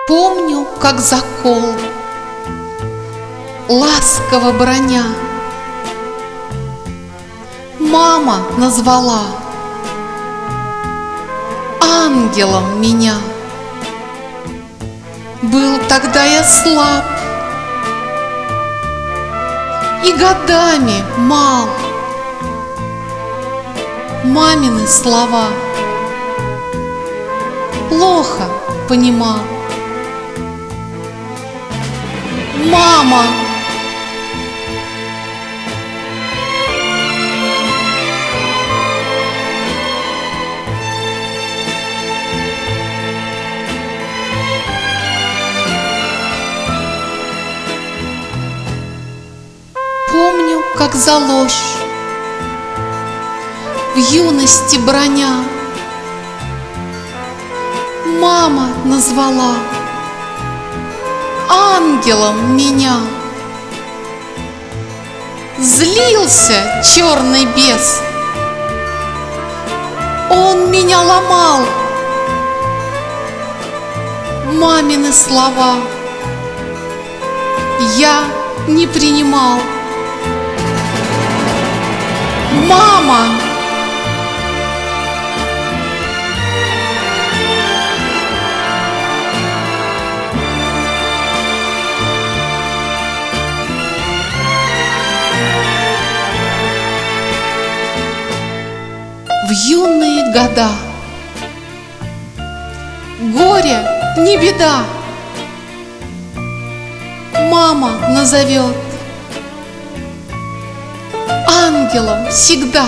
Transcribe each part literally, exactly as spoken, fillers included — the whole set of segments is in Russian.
Помню, как закол, ласково броня, мама назвала ангелом меня. Был тогда я слаб и годами мал. Мамины слова плохо понимал. Мама! Помню, как за ложь в юности броня мама назвала ангелом меня. Злился черный бес, он меня ломал. Мамины слова я не принимал. Мама! В юные года горе не беда, мама назовет ангелом всегда.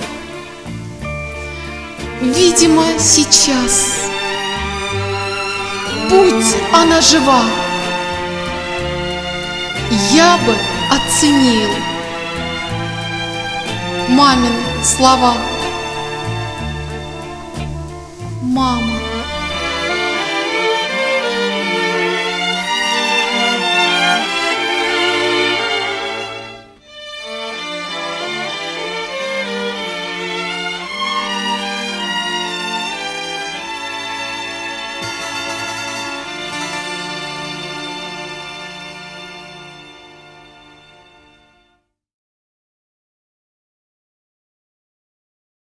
Видимо, сейчас, будь она жива, я бы оценил мамины слова. Мама.